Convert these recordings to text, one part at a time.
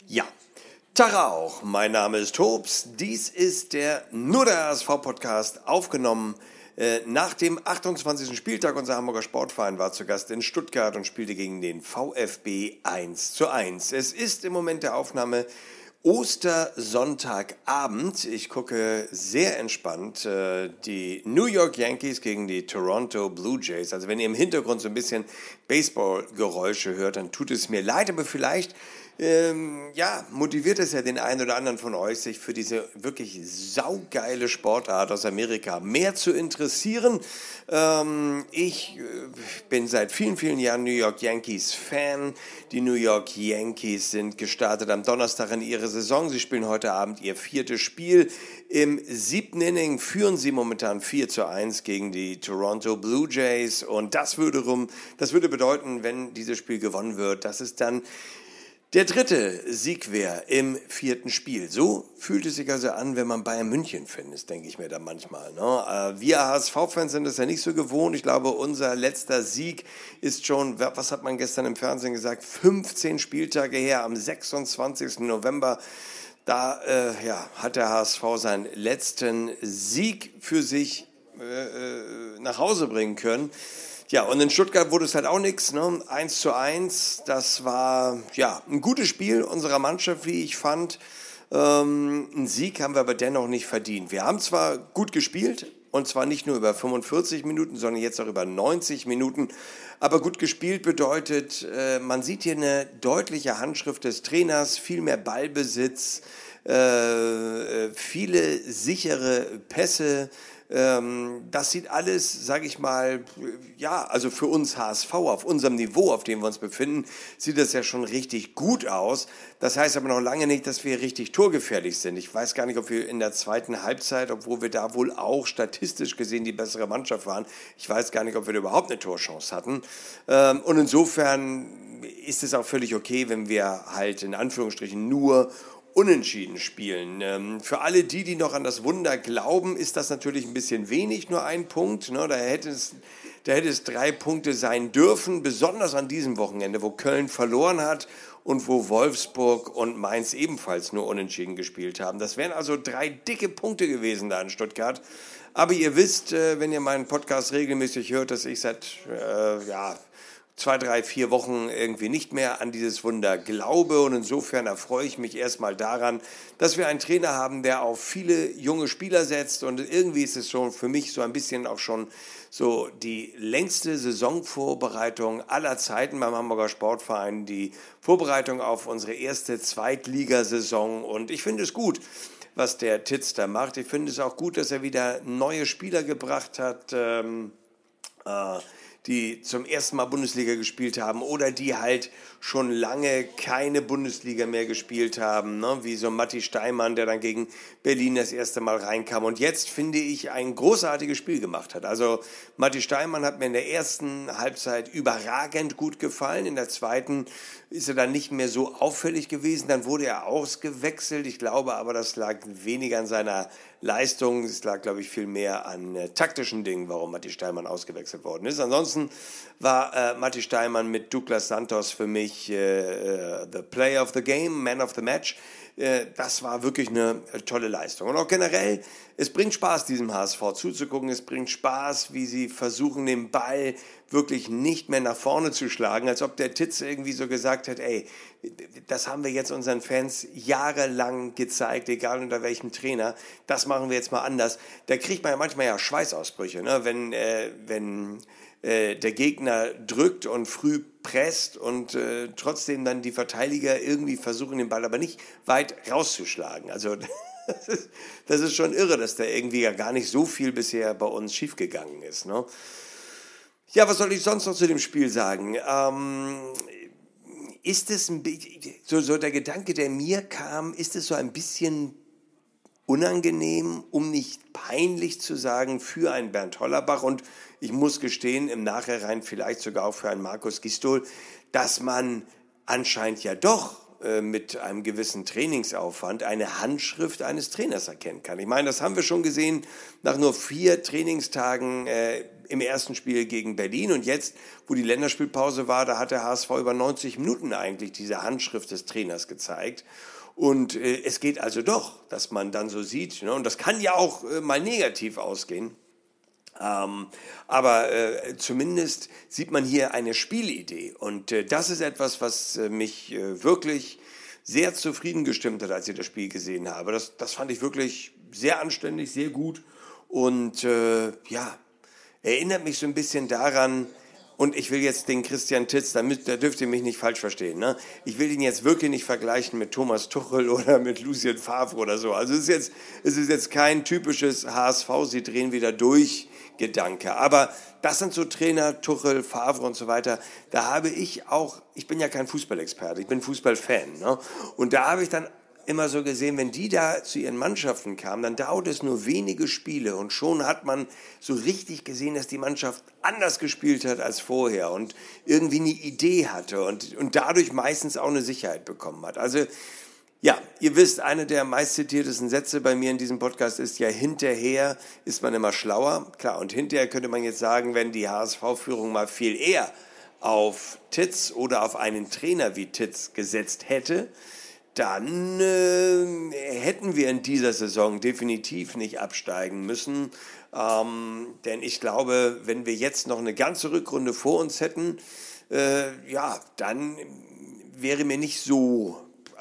Ja, Tag auch. Mein Name ist Tobs. Dies ist der Nur der HSV-Podcast, aufgenommen nach dem 28. Spieltag. Unser Hamburger Sportverein war zu Gast in Stuttgart und spielte gegen den VfB 1:1. Es ist im Moment der Aufnahme Ostersonntagabend. Ich gucke sehr entspannt die New York Yankees gegen die Toronto Blue Jays. Also wenn ihr im Hintergrund so ein bisschen Baseballgeräusche hört, dann tut es mir leid, aber vielleicht motiviert es ja den einen oder anderen von euch, sich für diese wirklich saugeile Sportart aus Amerika mehr zu interessieren. Ich bin seit vielen, vielen Jahren New York Yankees Fan. Die New York Yankees sind gestartet am Donnerstag in ihre Saison. Sie spielen heute Abend ihr 4. Spiel. Im 7. Inning führen sie momentan 4:1 gegen die Toronto Blue Jays. Und das würde bedeuten, wenn dieses Spiel gewonnen wird, dass es dann der 3. Sieg wäre im 4. Spiel. So fühlt es sich also an, wenn man Bayern München-Fan ist, denke ich mir da manchmal. Ne? Wir HSV-Fans sind das ja nicht so gewohnt. Ich glaube, unser letzter Sieg ist schon, was hat man gestern im Fernsehen gesagt, 15 Spieltage her, am 26. November. Da hat der HSV seinen letzten Sieg für sich nach Hause bringen können. Ja, und in Stuttgart wurde es halt auch nichts, ne? 1:1, das war ein gutes Spiel unserer Mannschaft, wie ich fand. Einen Sieg haben wir aber dennoch nicht verdient. Wir haben zwar gut gespielt, und zwar nicht nur über 45 Minuten, sondern jetzt auch über 90 Minuten. Aber gut gespielt bedeutet, man sieht hier eine deutliche Handschrift des Trainers, viel mehr Ballbesitz, viele sichere Pässe. Das sieht alles, sage ich mal, also für uns HSV auf unserem Niveau, auf dem wir uns befinden, sieht das ja schon richtig gut aus. Das heißt aber noch lange nicht, dass wir richtig torgefährlich sind. Ich weiß gar nicht, ob wir in der zweiten Halbzeit, obwohl wir da wohl auch statistisch gesehen die bessere Mannschaft waren, ich weiß gar nicht, ob wir da überhaupt eine Torchance hatten. Und insofern ist es auch völlig okay, wenn wir halt in Anführungsstrichen nur unentschieden spielen. Für alle die noch an das Wunder glauben, ist das natürlich ein bisschen wenig, nur ein Punkt. Ne? Da hätte es 3 Punkte sein dürfen, besonders an diesem Wochenende, wo Köln verloren hat und wo Wolfsburg und Mainz ebenfalls nur unentschieden gespielt haben. Das wären also 3 dicke Punkte gewesen da in Stuttgart. Aber ihr wisst, wenn ihr meinen Podcast regelmäßig hört, dass ich seit 2, 3, 4 Wochen irgendwie nicht mehr an dieses Wunder glaube. Und insofern erfreue ich mich erstmal daran, dass wir einen Trainer haben, der auf viele junge Spieler setzt. Und irgendwie ist es schon für mich so ein bisschen auch schon so die längste Saisonvorbereitung aller Zeiten beim Hamburger Sportverein. Die Vorbereitung auf unsere erste Zweitligasaison. Und ich finde es gut, was der Titz da macht. Ich finde es auch gut, dass er wieder neue Spieler gebracht hat, die zum ersten Mal Bundesliga gespielt haben oder die halt schon lange keine Bundesliga mehr gespielt haben, ne? Wie so Matti Steinmann, der dann gegen Berlin das erste Mal reinkam und jetzt, finde ich, ein großartiges Spiel gemacht hat. Also Matti Steinmann hat mir in der ersten Halbzeit überragend gut gefallen, in der zweiten ist er dann nicht mehr so auffällig gewesen, dann wurde er ausgewechselt, ich glaube aber, das lag weniger an seiner Leistung, es lag, glaube ich, viel mehr an taktischen Dingen, warum Matti Steinmann ausgewechselt worden ist. Ansonsten war Matti Steinmann mit Douglas Santos für mich the Player of the Game, Man of the Match. Das war wirklich eine tolle Leistung. Und auch generell, es bringt Spaß, diesem HSV zuzugucken. Es bringt Spaß, wie sie versuchen, den Ball wirklich nicht mehr nach vorne zu schlagen, als ob der Titz irgendwie so gesagt hat, ey, das haben wir jetzt unseren Fans jahrelang gezeigt, egal unter welchem Trainer, das machen wir jetzt mal anders. Da kriegt man ja manchmal Schweißausbrüche, ne? Wenn der Gegner drückt und früh presst und trotzdem dann die Verteidiger irgendwie versuchen, den Ball aber nicht weit rauszuschlagen. Also das ist schon irre, dass da irgendwie ja gar nicht so viel bisher bei uns schiefgegangen ist. Ne? Ja, was soll ich sonst noch zu dem Spiel sagen? Ist es so der Gedanke, der mir kam, ist es so ein bisschen unangenehm, um nicht peinlich zu sagen, für einen Bernd Hollerbach und ich muss gestehen, im Nachhinein vielleicht sogar auch für einen Markus Gisdol, dass man anscheinend ja doch mit einem gewissen Trainingsaufwand eine Handschrift eines Trainers erkennen kann. Ich meine, das haben wir schon gesehen nach nur 4 Trainingstagen im ersten Spiel gegen Berlin. Und jetzt, wo die Länderspielpause war, da hat der HSV über 90 Minuten eigentlich diese Handschrift des Trainers gezeigt. Und es geht also doch, dass man dann so sieht, ne? Und das kann ja auch mal negativ ausgehen. Aber zumindest sieht man hier eine Spielidee. Und das ist etwas, was mich wirklich sehr zufrieden gestimmt hat, als ich das Spiel gesehen habe. Das fand ich wirklich sehr anständig, sehr gut. Und ja, erinnert mich so ein bisschen daran, und ich will jetzt den Christian Titz, da dürft ihr mich nicht falsch verstehen, ne? Ich will ihn jetzt wirklich nicht vergleichen mit Thomas Tuchel oder mit Lucien Favre oder so. Also es ist jetzt kein typisches HSV, sie drehen wieder durch Gedanke. Aber das sind so Trainer, Tuchel, Favre und so weiter. Da habe ich auch, ich bin ja kein Fußballexperte, ich bin Fußballfan, ne? Und da habe ich dann immer so gesehen, wenn die da zu ihren Mannschaften kamen, dann dauert es nur wenige Spiele und schon hat man so richtig gesehen, dass die Mannschaft anders gespielt hat als vorher und irgendwie eine Idee hatte und dadurch meistens auch eine Sicherheit bekommen hat. Also ja, ihr wisst, eine der meistzitiertesten Sätze bei mir in diesem Podcast ist ja, hinterher ist man immer schlauer. Klar, und hinterher könnte man jetzt sagen, wenn die HSV-Führung mal viel eher auf Titz oder auf einen Trainer wie Titz gesetzt hätte, dann hätten wir in dieser Saison definitiv nicht absteigen müssen. Denn ich glaube, wenn wir jetzt noch eine ganze Rückrunde vor uns hätten, ja, dann wäre mir nicht so,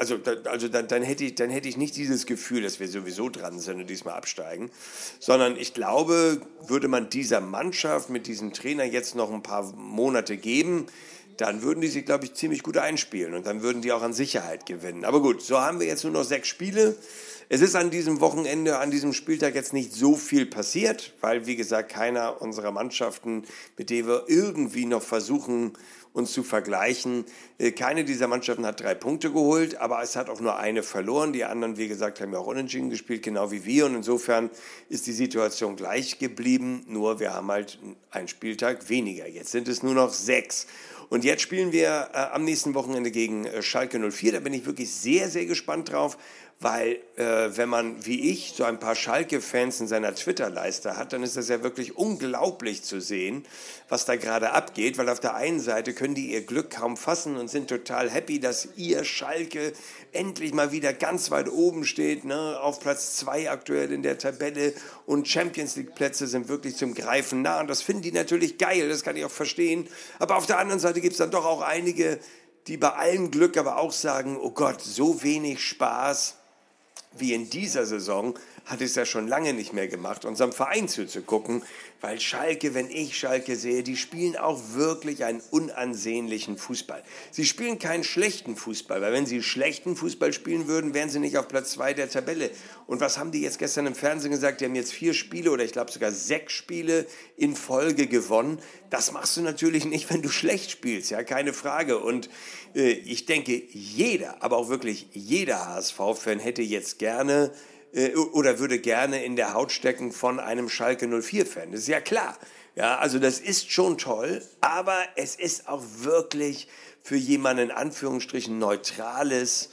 dann hätte ich nicht dieses Gefühl, dass wir sowieso dran sind und diesmal absteigen, sondern ich glaube, würde man dieser Mannschaft mit diesem Trainer jetzt noch ein paar Monate geben, dann würden die sich, glaube ich, ziemlich gut einspielen und dann würden die auch an Sicherheit gewinnen. Aber gut, so haben wir jetzt nur noch 6 Spiele. Es ist an diesem Wochenende, an diesem Spieltag jetzt nicht so viel passiert, weil, wie gesagt, keiner unserer Mannschaften, mit denen wir irgendwie noch versuchen, uns zu vergleichen, keine dieser Mannschaften hat 3 Punkte geholt, aber es hat auch nur eine verloren. Die anderen, wie gesagt, haben ja auch unentschieden gespielt, genau wie wir. Und insofern ist die Situation gleich geblieben, nur wir haben halt einen Spieltag weniger. Jetzt sind es nur noch 6. Und jetzt spielen wir am nächsten Wochenende gegen Schalke 04. Da bin ich wirklich sehr, sehr gespannt drauf, weil wenn man, wie ich, so ein paar Schalke-Fans in seiner Twitter-Leiste hat, dann ist das ja wirklich unglaublich zu sehen, was da gerade abgeht, weil auf der einen Seite können die ihr Glück kaum fassen und sind total happy, dass ihr Schalke endlich mal wieder ganz weit oben steht, ne, auf Platz 2 aktuell in der Tabelle und Champions-League-Plätze sind wirklich zum Greifen nah und das finden die natürlich geil, das kann ich auch verstehen, aber auf der anderen Seite gibt es dann doch auch einige, die bei allem Glück aber auch sagen, oh Gott, so wenig Spaß wie in dieser Saison hat es ja schon lange nicht mehr gemacht, unserem Verein zuzugucken, weil Schalke, wenn ich Schalke sehe, die spielen auch wirklich einen unansehnlichen Fußball. Sie spielen keinen schlechten Fußball, weil wenn sie schlechten Fußball spielen würden, wären sie nicht auf Platz 2 der Tabelle. Und was haben die jetzt gestern im Fernsehen gesagt? Die haben jetzt 4 Spiele oder ich glaube sogar 6 Spiele in Folge gewonnen. Das machst du natürlich nicht, wenn du schlecht spielst, ja, keine Frage. Und ich denke, jeder, aber auch wirklich jeder HSV-Fan hätte jetzt gerne oder würde gerne in der Haut stecken von einem Schalke 04-Fan. Das ist ja klar. Ja, also das ist schon toll, aber es ist auch wirklich für jemanden in Anführungsstrichen Neutrales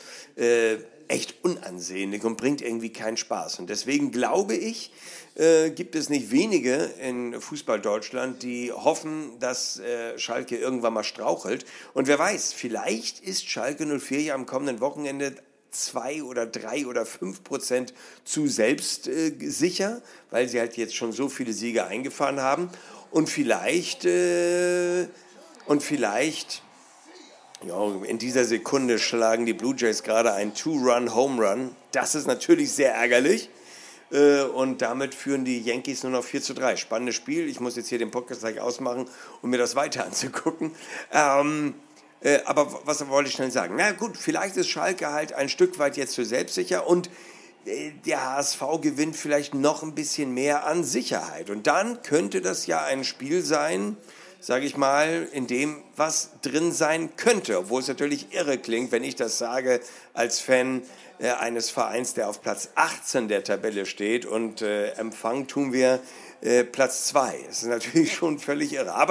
echt unansehnlich und bringt irgendwie keinen Spaß. Und deswegen glaube ich, gibt es nicht wenige in Fußball Deutschland, die hoffen, dass Schalke irgendwann mal strauchelt. Und wer weiß, vielleicht ist Schalke 04 ja am kommenden Wochenende 2 oder 3 oder 5% zu selbstsicher, weil sie halt jetzt schon so viele Siege eingefahren haben. Und vielleicht, ja, in dieser Sekunde schlagen die Blue Jays gerade einen 2-Run-Home-Run. Das ist natürlich sehr ärgerlich. Und damit führen die Yankees nur noch 4:3. Spannendes Spiel. Ich muss jetzt hier den Podcast gleich ausmachen, um mir das weiter anzugucken. Aber was wollte ich schnell sagen? Na gut, vielleicht ist Schalke halt ein Stück weit jetzt zu selbstsicher und der HSV gewinnt vielleicht noch ein bisschen mehr an Sicherheit. Und dann könnte das ja ein Spiel sein, sage ich mal, in dem was drin sein könnte. Obwohl es natürlich irre klingt, wenn ich das sage als Fan eines Vereins, der auf Platz 18 der Tabelle steht und Empfang tun wir Platz 2. Das ist natürlich schon völlig irre. Aber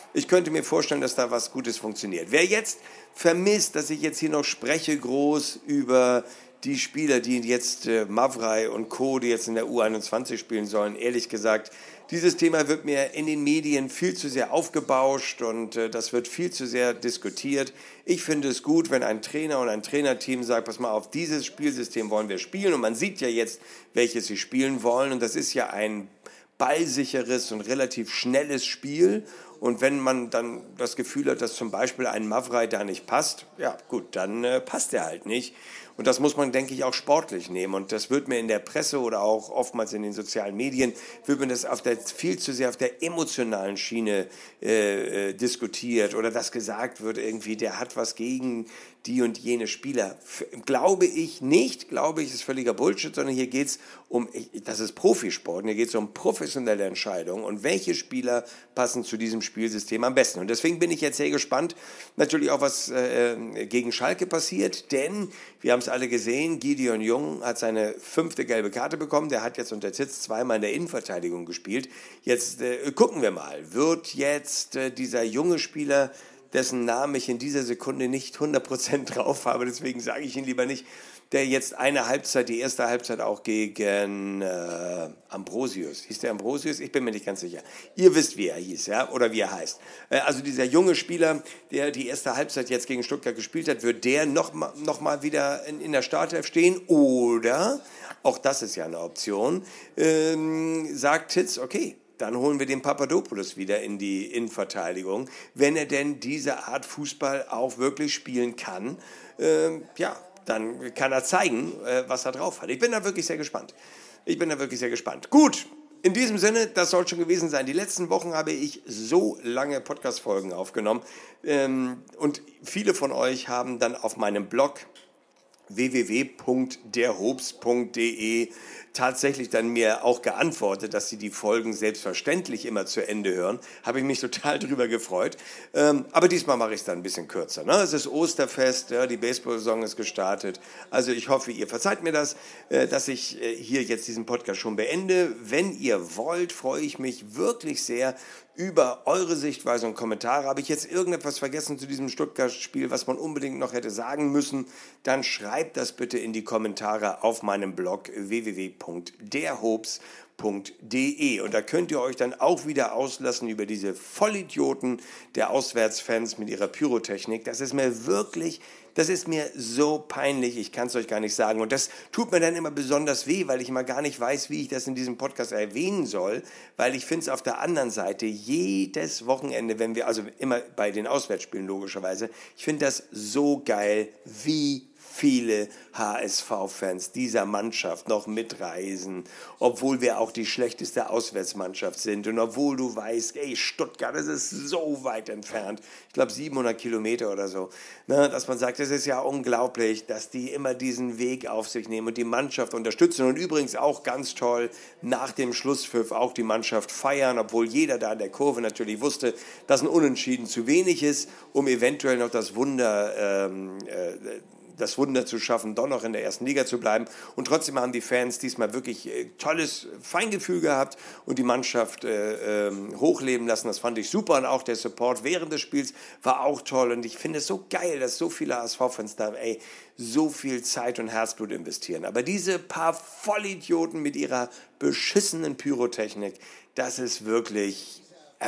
Ich könnte mir vorstellen, dass da was Gutes funktioniert. Wer jetzt vermisst, dass ich jetzt hier noch spreche groß über die Spieler, die jetzt Mavrei und Co., die jetzt in der U21 spielen sollen, ehrlich gesagt, dieses Thema wird mir in den Medien viel zu sehr aufgebauscht und das wird viel zu sehr diskutiert. Ich finde es gut, wenn ein Trainer und ein Trainerteam sagt, pass mal auf, dieses Spielsystem wollen wir spielen und man sieht ja jetzt, welches sie spielen wollen und das ist ja ein ballsicheres und relativ schnelles Spiel. Und wenn man dann das Gefühl hat, dass zum Beispiel ein Mavrei da nicht passt, ja gut, dann passt er halt nicht. Und das muss man, denke ich, auch sportlich nehmen. Und das wird mir in der Presse oder auch oftmals in den sozialen Medien, wird man das viel zu sehr auf der emotionalen Schiene diskutiert. Oder dass gesagt wird, irgendwie, der hat was gegen die und jene Spieler. Glaube ich nicht, glaube ich, ist völliger Bullshit, sondern hier geht es das ist Profisport, und hier geht es um professionelle Entscheidungen und welche Spieler passen zu diesem Spielsystem am besten. Und deswegen bin ich jetzt sehr gespannt, natürlich auch, was gegen Schalke passiert, denn wir haben es alle gesehen, Gideon Jung hat seine 5. gelbe Karte bekommen, der hat jetzt unter Titz zweimal in der Innenverteidigung gespielt. Jetzt gucken wir mal, wird jetzt dieser junge Spieler, dessen Namen ich in dieser Sekunde nicht 100% drauf habe, deswegen sage ich ihn lieber nicht, der jetzt die erste Halbzeit auch gegen Ambrosius. Hieß der Ambrosius? Ich bin mir nicht ganz sicher. Ihr wisst, wie er hieß, ja, oder wie er heißt. Also dieser junge Spieler, der die erste Halbzeit jetzt gegen Stuttgart gespielt hat, wird der noch mal wieder in der Startelf stehen? Oder, auch das ist ja eine Option, sagt Titz, okay, dann holen wir den Papadopoulos wieder in die Innenverteidigung, wenn er denn diese Art Fußball auch wirklich spielen kann. Dann kann er zeigen, was er drauf hat. Ich bin da wirklich sehr gespannt. Gut, in diesem Sinne, das soll schon gewesen sein. Die letzten Wochen habe ich so lange Podcast-Folgen aufgenommen und viele von euch haben dann auf meinem Blog www.derhobs.de tatsächlich dann mir auch geantwortet, dass sie die Folgen selbstverständlich immer zu Ende hören. Habe ich mich total drüber gefreut. Aber diesmal mache ich es dann ein bisschen kürzer. Ne? Es ist Osterfest, ja, die Baseball-Saison ist gestartet. Also ich hoffe, ihr verzeiht mir das, dass ich hier jetzt diesen Podcast schon beende. Wenn ihr wollt, freue ich mich wirklich sehr über eure Sichtweise und Kommentare. Habe ich jetzt irgendetwas vergessen zu diesem Stuttgart-Spiel, was man unbedingt noch hätte sagen müssen, dann schreibt das bitte in die Kommentare auf meinem Blog www.derhobs.de und da könnt ihr euch dann auch wieder auslassen über diese Vollidioten der Auswärtsfans mit ihrer Pyrotechnik. Das ist mir so peinlich, ich kann es euch gar nicht sagen. Und das tut mir dann immer besonders weh, weil ich immer gar nicht weiß, wie ich das in diesem Podcast erwähnen soll, weil ich finde es auf der anderen Seite jedes Wochenende, also immer bei den Auswärtsspielen logischerweise, ich finde das so geil, wie viele HSV-Fans dieser Mannschaft noch mitreisen, obwohl wir auch die schlechteste Auswärtsmannschaft sind und obwohl du weißt, ey, Stuttgart, das ist so weit entfernt, ich glaube 700 Kilometer oder so, ne, dass man sagt, das ist ja unglaublich, dass die immer diesen Weg auf sich nehmen und die Mannschaft unterstützen und übrigens auch ganz toll, nach dem Schlusspfiff auch die Mannschaft feiern, obwohl jeder da in der Kurve natürlich wusste, dass ein Unentschieden zu wenig ist, um eventuell noch das Wunder zu schaffen, doch noch in der ersten Liga zu bleiben. Und trotzdem haben die Fans diesmal wirklich tolles Feingefühl gehabt und die Mannschaft hochleben lassen. Das fand ich super und auch der Support während des Spiels war auch toll. Und ich finde es so geil, dass so viele HSV-Fans da so viel Zeit und Herzblut investieren. Aber diese paar Vollidioten mit ihrer beschissenen Pyrotechnik, das ist wirklich,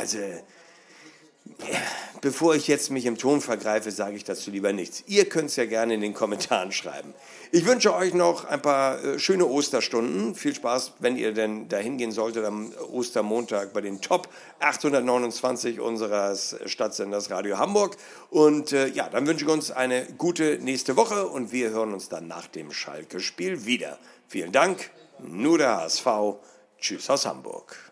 bevor ich jetzt mich im Ton vergreife, sage ich dazu lieber nichts. Ihr könnt es ja gerne in den Kommentaren schreiben. Ich wünsche euch noch ein paar schöne Osterstunden. Viel Spaß, wenn ihr denn dahin gehen solltet am Ostermontag bei den Top 829 unseres Stadtsenders Radio Hamburg. Und dann wünsche ich uns eine gute nächste Woche und wir hören uns dann nach dem Schalke-Spiel wieder. Vielen Dank, nur der HSV. Tschüss aus Hamburg.